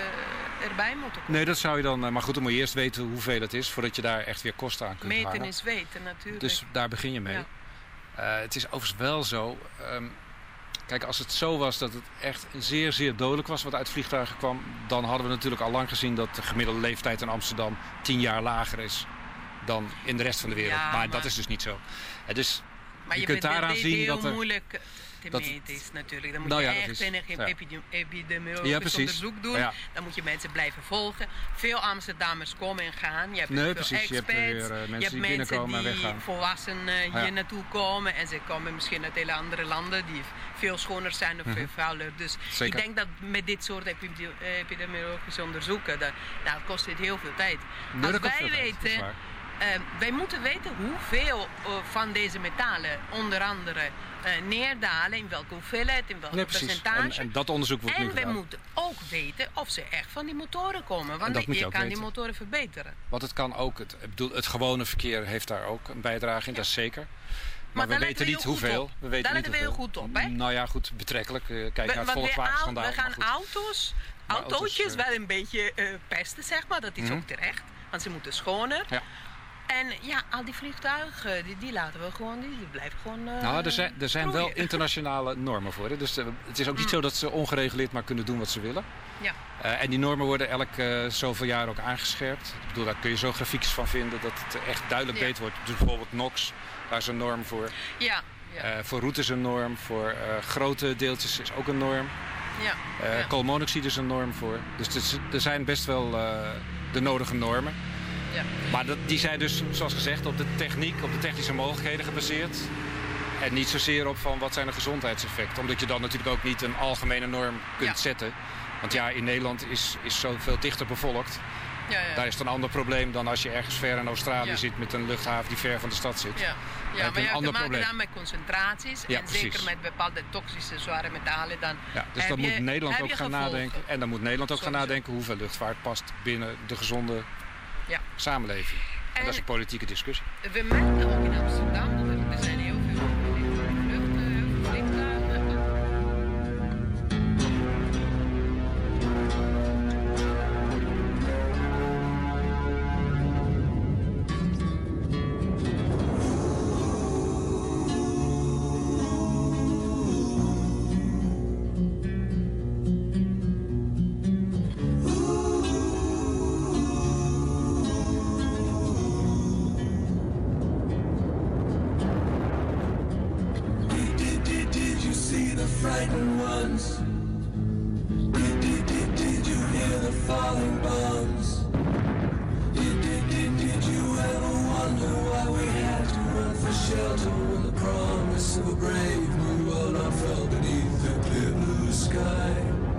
M: uh, erbij moeten komen.
L: Nee, dat zou je dan... Maar goed, dan moet je eerst weten hoeveel het is... voordat je daar echt weer kosten aan kunt
M: Meten
L: hangen.
M: is weten, natuurlijk.
L: Dus daar begin je mee. Ja. Uh, het is overigens wel zo... Um, kijk, als het zo was dat het echt zeer, zeer dodelijk was... wat uit vliegtuigen kwam... dan hadden we natuurlijk al lang gezien... dat de gemiddelde leeftijd in Amsterdam tien jaar lager is... dan in de rest van de wereld. Ja, maar, maar dat is dus niet zo. Uh, dus
M: maar je,
L: je kunt daaraan zien
M: heel
L: dat er...
M: moeilijk...
L: Dat
M: meten is natuurlijk. Dan moet
L: nou
M: je
L: ja,
M: echt
L: is,
M: een
L: ja.
M: epidemiologisch ja, onderzoek doen. Ja. Dan moet je mensen blijven volgen. Veel Amsterdammers komen en gaan. Je hebt
L: nee,
M: veel
L: precies.
M: experts.
L: Je hebt, weer, uh, mensen
M: je hebt
L: die
M: mensen
L: die
M: en weggaan. volwassenen uh, hier ja. naartoe komen. En ze komen misschien uit hele andere landen die veel schoner zijn of mm-hmm. veel vuiler. Dus Zeker. ik denk dat met dit soort epidemiologische onderzoeken, dat, nou, kost dit heel veel tijd.
L: Nee,
M: Als wij weten... Uh, wij moeten weten hoeveel uh, van deze metalen onder andere uh, neerdalen, in welke hoeveelheid, in welke nee, percentage.
L: En, en dat onderzoek wordt
M: en
L: nu gedaan.
M: En we moeten ook weten of ze echt van die motoren komen, want je, je kan weten. die motoren verbeteren.
L: Want het kan ook, het, ik bedoel, het gewone verkeer heeft daar ook een bijdrage in, ja. dat is zeker. Maar, maar we weten niet hoeveel. We weten
N: daar
L: niet
N: letten we heel goed op, hè?
L: Nou ja, goed, betrekkelijk. Uh, kijk we, naar het Volkswagen-schandaal.
N: We gaan auto's, autootjes
L: auto's, uh...
N: wel een beetje uh, pesten, zeg maar. Dat is mm-hmm. ook terecht. Want ze moeten schoner.
L: Ja.
N: En ja, al die vliegtuigen, die, die laten we gewoon, die, die blijven gewoon uh,
L: Nou, er zijn, er zijn wel internationale normen voor. Hè? Dus uh, het is ook niet mm. zo dat ze ongereguleerd maar kunnen doen wat ze willen.
N: Ja.
L: Uh, en die normen worden elk uh, zoveel jaar ook aangescherpt. Ik bedoel, daar kun je zo grafiekjes van vinden dat het echt duidelijk ja. beter wordt. Dus bijvoorbeeld NOx, daar is een norm voor.
N: Ja. Ja.
L: Uh, voor route is een norm, voor uh, grote deeltjes is ook een norm.
N: Ja.
L: Uh,
N: ja.
L: koolmonoxide is een norm voor. Dus er zijn best wel uh, de nodige normen.
N: Ja.
L: Maar dat, die zijn dus, zoals gezegd, op de techniek, op de technische mogelijkheden gebaseerd. En niet zozeer op van wat zijn de gezondheidseffecten. Omdat je dan natuurlijk ook niet een algemene norm kunt ja. zetten. Want ja, in Nederland is, is zoveel dichter bevolkt.
N: Ja, ja.
L: Daar is het een ander probleem dan als je ergens ver in Australië ja. zit met een luchthaven die ver van de stad zit.
N: Ja, ja maar je hebt te maken probleem. dan met concentraties
L: ja,
N: en
L: precies.
N: zeker met bepaalde toxische zware metalen. Dan
L: ja, dus dan
N: je,
L: moet Nederland ook gaan
N: gevolgen.
L: nadenken. En dan moet Nederland ook
N: Sowieso.
L: gaan nadenken hoeveel luchtvaart past binnen de gezonde
N: ja.
L: samenleving. En, en dat is een politieke discussie.
N: We merken ook in Amsterdam dat er, er zijn heel veel vluchten, heel veel vliegtuigen.
K: frightened ones. Did, did, did, did you hear the falling bombs? Did, did, did, did you ever wonder why we had to run for shelter when the promise of a brave new world unfurled beneath the clear blue sky?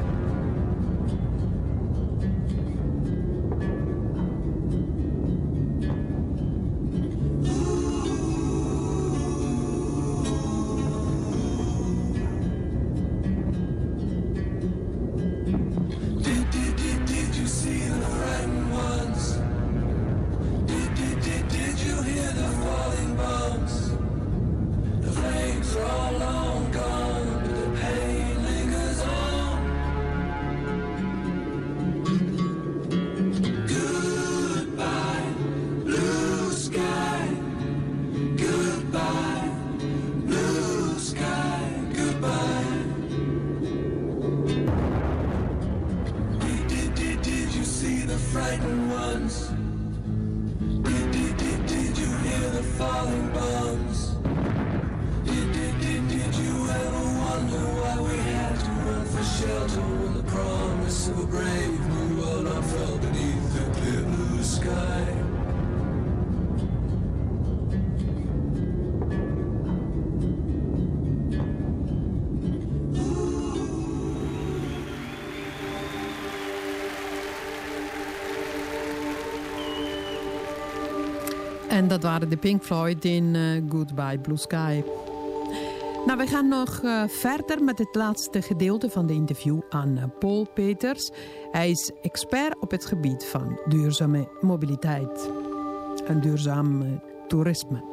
J: En dat waren de Pink Floyd in uh, Goodbye Blue Sky. Nou, we gaan nog uh, verder met het laatste gedeelte van de interview aan uh, Paul Peters. Hij is expert op het gebied van duurzame mobiliteit en duurzaam uh, toerisme.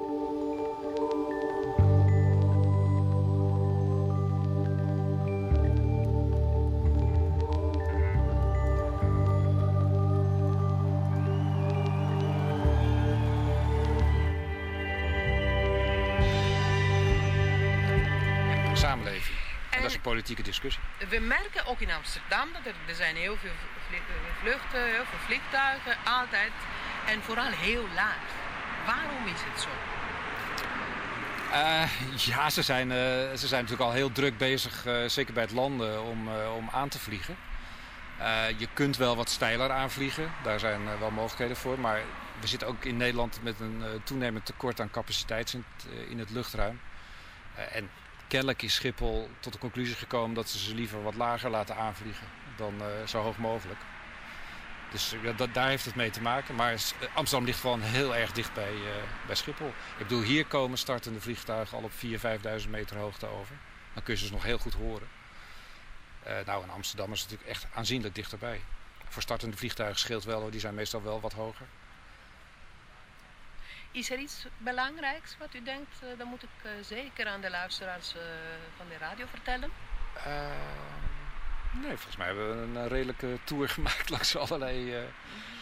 L: Politieke discussie.
N: We merken ook in Amsterdam dat er, er zijn heel veel vluchten, heel veel vliegtuigen, altijd. En vooral heel laag. Waarom is het zo?
L: Uh, ja, ze zijn, uh, ze zijn natuurlijk al heel druk bezig, uh, zeker bij het landen, om, uh, om aan te vliegen. Uh, je kunt wel wat steiler aanvliegen, daar zijn uh, wel mogelijkheden voor. Maar we zitten ook in Nederland met een uh, toenemend tekort aan capaciteit in het, uh, in het luchtruim. Uh, en kennelijk is Schiphol tot de conclusie gekomen dat ze ze liever wat lager laten aanvliegen dan uh, zo hoog mogelijk. Dus uh, dat, daar heeft het mee te maken. Maar uh, Amsterdam ligt gewoon heel erg dicht bij, uh, bij Schiphol. Ik bedoel, hier komen startende vliegtuigen al op vierduizend, vijfduizend meter hoogte over. Dan kun je ze dus nog heel goed horen. Uh, nou, in Amsterdam is het natuurlijk echt aanzienlijk dichterbij. Voor startende vliegtuigen scheelt wel, die zijn meestal wel wat hoger.
N: Is er iets belangrijks wat u denkt, uh, dan moet ik uh, zeker aan de luisteraars uh, van de radio vertellen?
L: Uh, nee, volgens mij hebben we een, een redelijke tour gemaakt langs allerlei... Uh...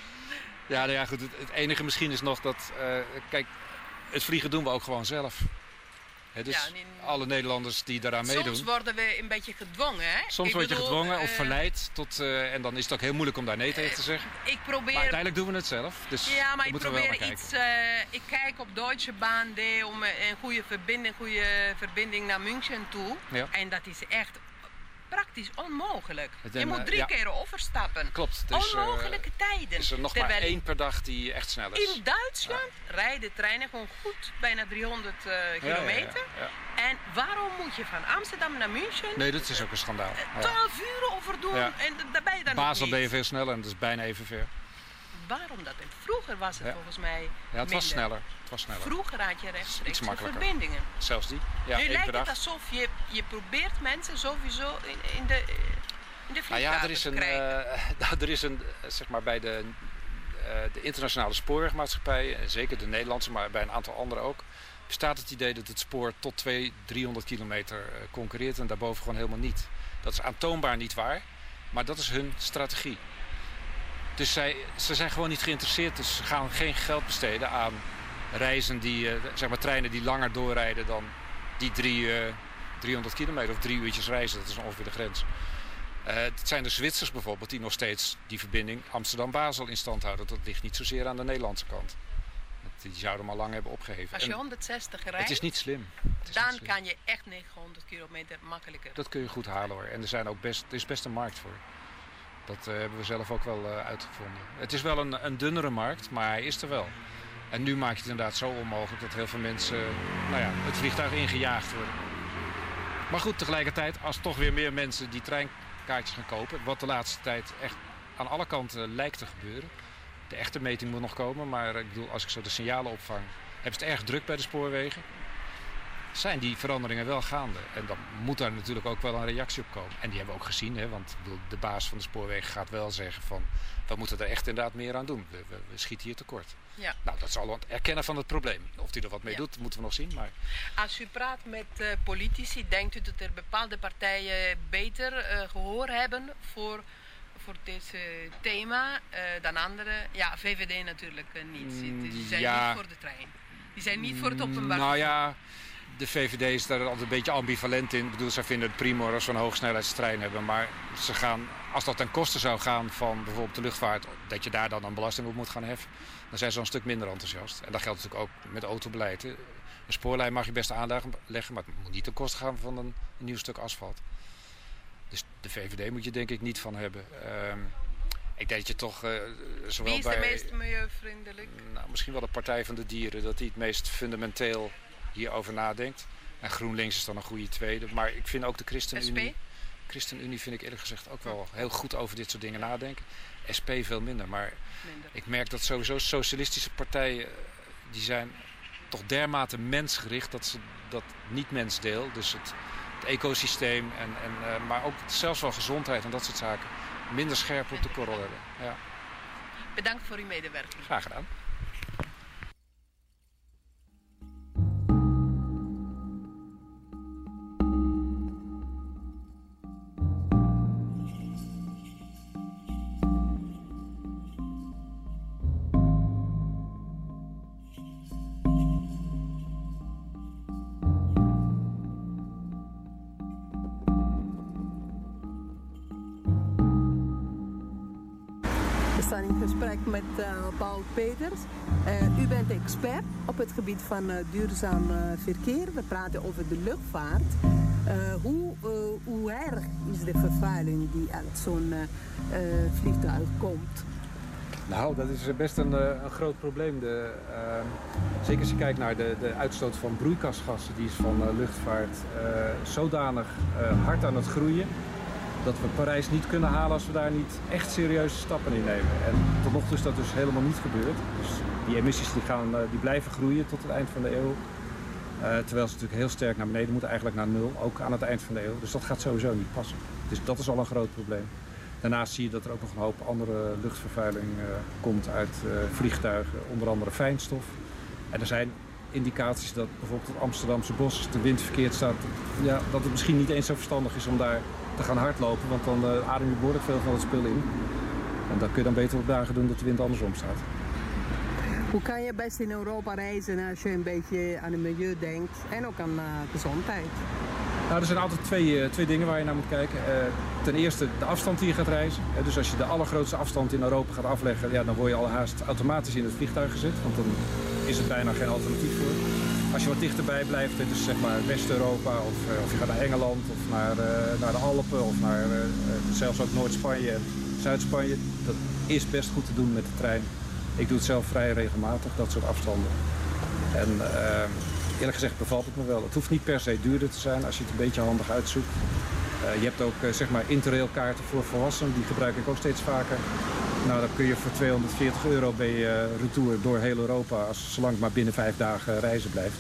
L: Ja, nou ja, goed. Het, het enige misschien is nog dat... Uh, kijk, het vliegen doen we ook gewoon zelf. He, dus ja, in... alle Nederlanders die daaraan
N: Soms
L: meedoen...
N: Soms worden we een beetje gedwongen, hè?
L: Soms
N: ik
L: word je
N: bedoel,
L: gedwongen
N: uh,
L: of verleid. Tot, uh, en dan is het ook heel moeilijk om daar nee tegen te zeggen.
N: Ik probeer...
L: Maar uiteindelijk doen we het zelf. Dus
N: ja, maar ik
L: moeten we wel
N: probeer iets... Uh, ik kijk op Deutsche Bahn D om een goede verbinding, goede verbinding naar München toe. Ja. En dat is echt... praktisch onmogelijk. Het je moet drie ja. keer overstappen.
L: Klopt. Dus,
N: Onmogelijke uh, tijden.
L: Is er nog Terwijl maar één per dag die echt snel is.
N: In Duitsland ja. rijden treinen gewoon goed, bijna driehonderd uh, kilometer. Ja, ja, ja. En waarom moet je van Amsterdam naar München...
L: Nee, dat is ook een schandaal.
N: twaalf ja. uur over doen ja. en daarbij dan
L: Basel
N: nog
L: ben je veel sneller en dat is bijna even ver.
N: Waarom dat? En vroeger was het ja. volgens mij
L: Ja, het
N: minder.
L: was sneller. Het was sneller.
N: Vroeger had je rechtstreeks
L: verbindingen. Zelfs die. Ja,
N: nu lijkt het alsof je, je probeert mensen sowieso in, in de, in de
L: nou ja, er is
N: te
L: een,
N: krijgen.
L: Uh, er is een, zeg maar bij de, uh, de internationale spoorwegmaatschappij, zeker de Nederlandse, maar bij een aantal andere ook, bestaat het idee dat het spoor tot tweehonderd, driehonderd kilometer uh, concurreert en daarboven gewoon helemaal niet. Dat is aantoonbaar niet waar, maar dat is hun strategie. Dus zij, ze zijn gewoon niet geïnteresseerd, dus ze gaan geen geld besteden aan reizen die, uh, zeg maar treinen die langer doorrijden dan die drie, uh, driehonderd kilometer of drie uurtjes reizen. Dat is ongeveer de grens. Uh, het zijn de Zwitsers bijvoorbeeld die nog steeds die verbinding Amsterdam-Basel in stand houden. Dat ligt niet zozeer aan de Nederlandse kant. Die zouden hem al lang hebben opgeheven.
N: Als je
L: en
N: honderdzestig rijdt,
L: het is niet slim. Is
N: dan
L: niet slim.
N: Kan je echt negenhonderd kilometer makkelijker.
L: Dat kun je goed halen hoor. En er, zijn ook best, er is best een markt voor. Dat uh, hebben we zelf ook wel uh, uitgevonden. Het is wel een, een dunnere markt, maar hij is er wel. En nu maak je het inderdaad zo onmogelijk dat heel veel mensen uh, nou ja, het vliegtuig ingejaagd worden. Maar goed, tegelijkertijd, als toch weer meer mensen die treinkaartjes gaan kopen, wat de laatste tijd echt aan alle kanten lijkt te gebeuren. De echte meting moet nog komen, maar ik bedoel, als ik zo de signalen opvang, hebben ze het erg druk bij de spoorwegen. Zijn die veranderingen wel gaande. En dan moet daar natuurlijk ook wel een reactie op komen. En die hebben we ook gezien, hè, want de baas van de spoorwegen gaat wel zeggen van, we moeten er echt inderdaad meer aan doen. We, we, we schieten hier tekort. Ja. Nou, dat is al het erkennen van het probleem. Of hij er wat mee ja. doet, moeten we nog zien. Maar...
N: Als u praat met uh, politici, denkt u dat er bepaalde partijen beter uh, gehoor hebben voor, voor dit uh, thema uh, dan andere? Ja, V V D natuurlijk uh, niet. Die zijn ja. niet voor de trein. Die zijn niet voor het openbaar.
L: Nou ja... De V V D is daar altijd een beetje ambivalent in. Ik bedoel, zij vinden het prima als we een hoogsnelheidstrein hebben. Maar ze gaan, als dat ten koste zou gaan van bijvoorbeeld de luchtvaart, dat je daar dan een belasting op moet gaan heffen, dan zijn ze al een stuk minder enthousiast. En dat geldt natuurlijk ook met autobeleid. Een spoorlijn mag je best aanleggen, maar het moet niet ten koste gaan van een, een nieuw stuk asfalt. Dus de V V D moet je denk ik niet van hebben. Um, ik denk dat je toch... Uh, zowel
N: Wie is
L: bij,
N: de meest milieuvriendelijk?
L: Nou, misschien wel de Partij van de Dieren, dat die het meest fundamenteel hierover nadenkt. En GroenLinks is dan een goede tweede. Maar ik vind ook de ChristenUnie... ChristenUnie vind ik eerlijk gezegd ook wel heel goed over dit soort dingen nadenken. S P veel minder. Maar minder. Ik merk dat sowieso socialistische partijen, die zijn toch dermate mensgericht dat ze dat niet mensdeel. Dus het, het ecosysteem, en, en, uh, maar ook zelfs wel gezondheid en dat soort zaken, minder scherp op de korrel hebben. Ja.
N: Bedankt voor uw medewerking.
L: Graag gedaan.
O: We staan in gesprek met uh, Paul Peters. Uh, u bent expert op het gebied van uh, duurzaam uh, verkeer. We praten over de luchtvaart. Uh, hoe, uh, hoe erg is de vervuiling die uit zo'n uh, uh, vliegtuig komt?
L: Nou, dat is best een, een groot probleem. De, uh, zeker als je kijkt naar de, de uitstoot van broeikasgassen, die is van uh, luchtvaart uh, zodanig uh, hard aan het groeien, dat we Parijs niet kunnen halen als we daar niet echt serieuze stappen in nemen. En tot nog toe is dat dus helemaal niet gebeurd. Dus die emissies die gaan, die blijven groeien tot het eind van de eeuw. Uh, terwijl ze natuurlijk heel sterk naar beneden moeten, eigenlijk naar nul, ook aan het eind van de eeuw. Dus dat gaat sowieso niet passen. Dus dat is al een groot probleem. Daarnaast zie je dat er ook nog een hoop andere luchtvervuiling uh, komt uit uh, vliegtuigen, onder andere fijnstof.
P: En er zijn indicaties dat bijvoorbeeld het Amsterdamse bos, als de wind verkeerd staat, ja, dat het misschien niet eens zo verstandig is om daar te gaan hardlopen. Want dan uh, adem je behoorlijk veel van het spul in. En dan kun je dan beter op dagen doen dat de wind andersom staat.
O: Hoe kan je best in Europa reizen als je een beetje aan het milieu denkt en ook aan uh, gezondheid?
P: Nou, er zijn altijd twee, uh, twee dingen waar je naar moet kijken. Uh, ten eerste de afstand die je gaat reizen. Uh, dus als je de allergrootste afstand in Europa gaat afleggen, ja, dan word je al haast automatisch in het vliegtuig gezet. Want dan is er bijna geen alternatief voor. Als je wat dichterbij blijft, dus zeg maar West-Europa of, uh, of je gaat naar Engeland of naar, uh, naar de Alpen of naar uh, zelfs ook Noord-Spanje en Zuid-Spanje. Dat is best goed te doen met de trein. Ik doe het zelf vrij regelmatig, dat soort afstanden. En uh, eerlijk gezegd bevalt het me wel. Het hoeft niet per se duurder te zijn als je het een beetje handig uitzoekt. Uh, je hebt ook uh, zeg maar interrailkaarten voor volwassenen, die gebruik ik ook steeds vaker. Nou, dan kun je voor tweehonderdveertig euro ben je uh, retour door heel Europa, als, zolang het maar binnen vijf dagen reizen blijft.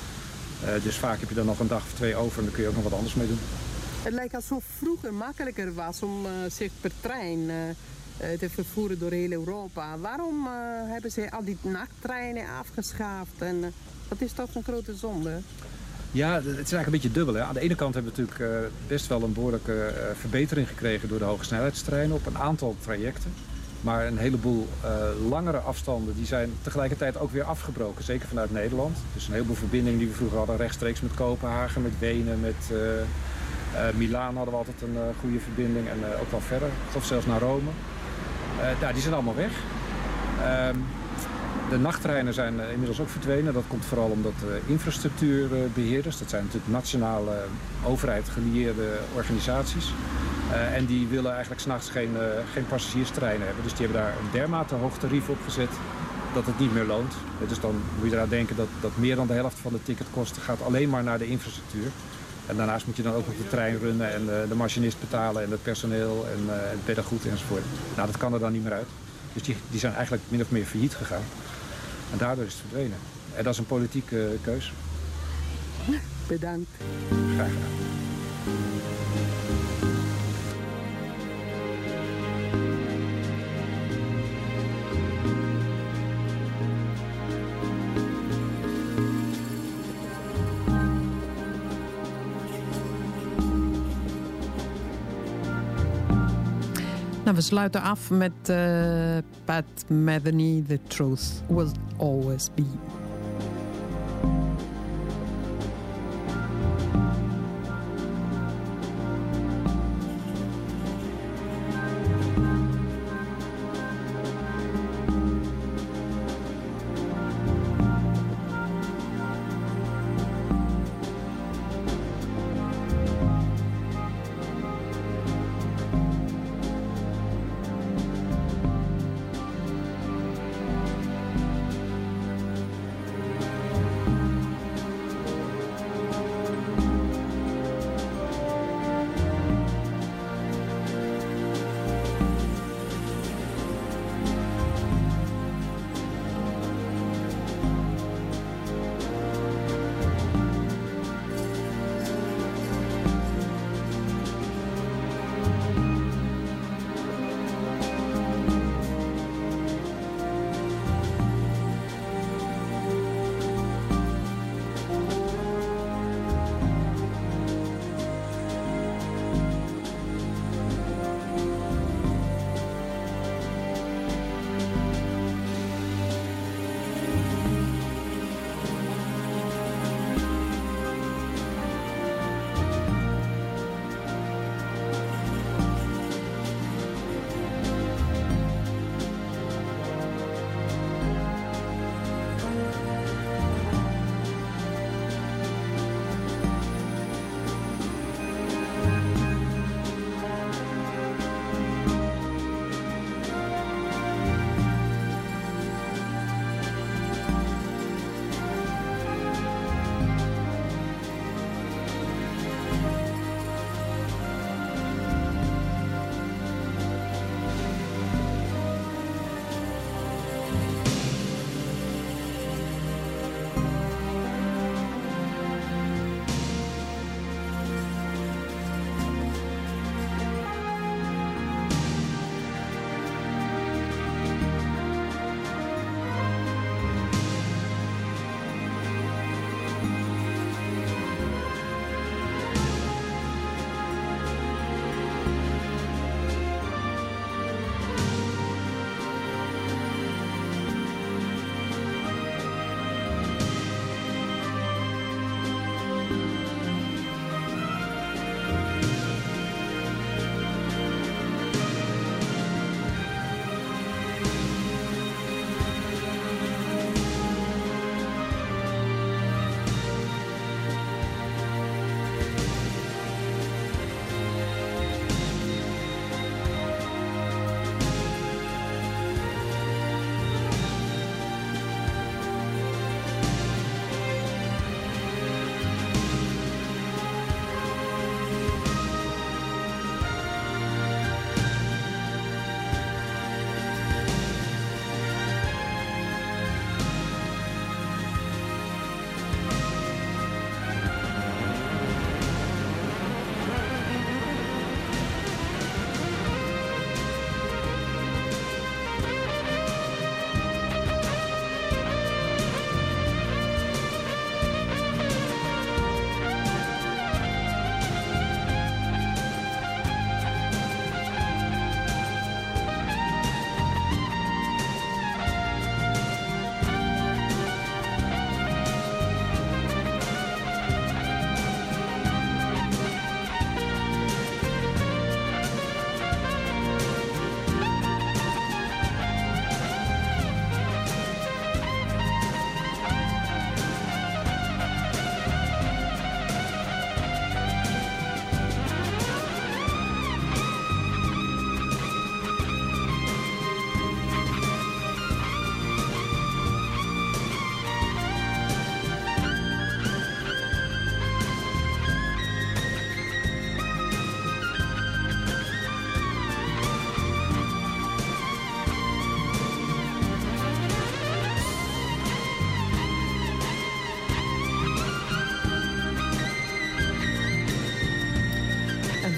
P: Uh, dus vaak heb je dan nog een dag of twee over en dan kun je ook nog wat anders mee doen.
O: Het lijkt alsof vroeger makkelijker was om uh, zich per trein uh, te vervoeren door heel Europa. Waarom uh, hebben ze al die nachttreinen afgeschaft? En uh, dat is toch een grote zonde?
P: Ja, het is eigenlijk een beetje dubbel. Hè? Aan de ene kant hebben we natuurlijk uh, best wel een behoorlijke uh, verbetering gekregen door de hogesnelheidstreinen op een aantal trajecten. Maar een heleboel uh, langere afstanden die zijn tegelijkertijd ook weer afgebroken. Zeker vanuit Nederland. Dus een heleboel verbindingen die we vroeger hadden rechtstreeks met Kopenhagen, met Wenen, met uh, uh, Milaan hadden we altijd een uh, goede verbinding. En uh, ook wel verder, of zelfs naar Rome. Uh, nou, die zijn allemaal weg. Uh, de nachttreinen zijn uh, inmiddels ook verdwenen. Dat komt vooral omdat uh, infrastructuurbeheerders, dat zijn natuurlijk nationale uh, overheid gelieerde organisaties. Uh, en die willen eigenlijk 's nachts geen, uh, geen passagierstreinen hebben. Dus die hebben daar een dermate hoog tarief op gezet dat het niet meer loont. Uh, dus dan moet je eraan denken dat, dat meer dan de helft van de ticketkosten gaat alleen maar naar de infrastructuur. En daarnaast moet je dan ook nog de trein runnen en uh, de machinist betalen en het personeel en uh, het pedagoog enzovoort. Nou, dat kan er dan niet meer uit. Dus die, die zijn eigenlijk min of meer failliet gegaan. En daardoor is het verdwenen. En dat is een politieke uh, keus.
O: Bedankt.
P: Graag gedaan.
J: Nou, we sluiten af met uh, Pat Metheny, The Truth Will Always Be.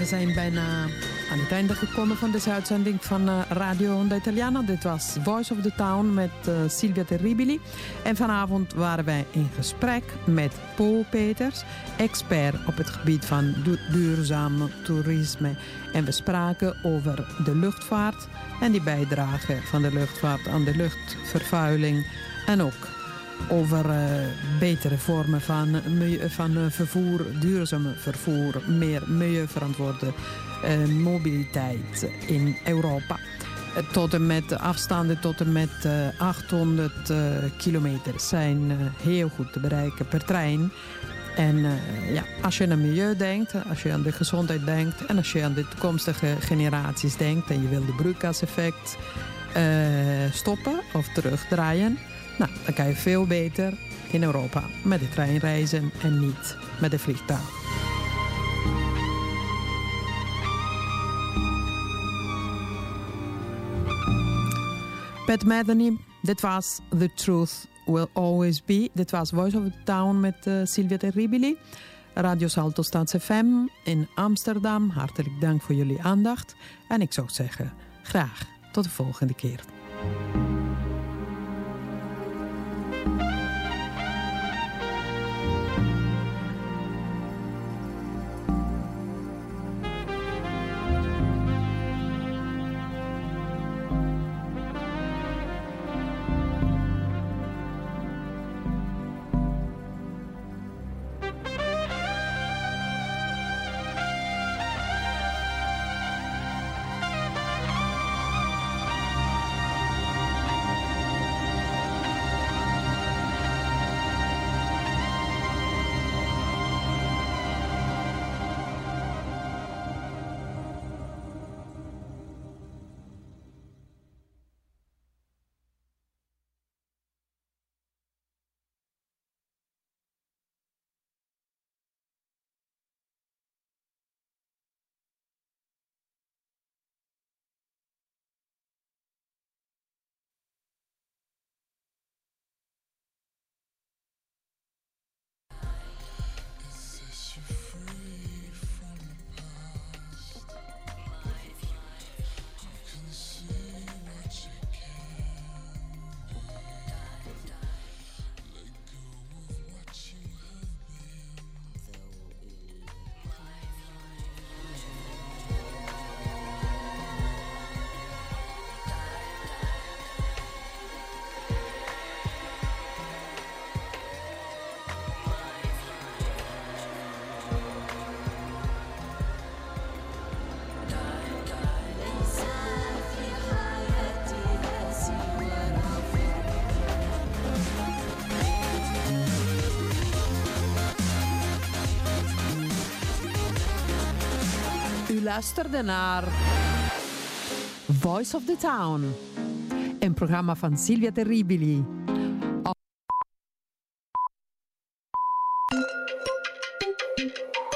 J: zijn bijna aan het einde gekomen van deze uitzending van uh, Radio Onda Italiana. Dit was Voice of the Town met uh, Silvia Terribili. En vanavond waren wij in gesprek met Paul Peters, expert op het gebied van du- duurzaam toerisme. En we spraken over de luchtvaart en die bijdrage van de luchtvaart aan de luchtvervuiling. En ook over uh, betere vormen van, milieu, van uh, vervoer, duurzaam vervoer, meer milieuverantwoorde uh, mobiliteit in Europa. Uh, tot en met afstanden tot en met uh, achthonderd uh, kilometer zijn uh, heel goed te bereiken per trein. En uh, ja, als je aan het milieu denkt, als je aan de gezondheid denkt en als je aan de toekomstige generaties denkt en je wil de broeikaseffect uh, stoppen of terugdraaien, nou, dan kan je veel beter in Europa met de trein reizen en niet met de vliegtuig. Pat Metheny, dit was The Truth Will Always Be. Dit was Voice of the Town met uh, Silvia Terribili. Radio Salto Stads F M in Amsterdam. Hartelijk dank voor jullie aandacht. En ik zou zeggen, graag tot de volgende keer. U luisterde naar Voice of the Town, een programma van Silvia Terribili.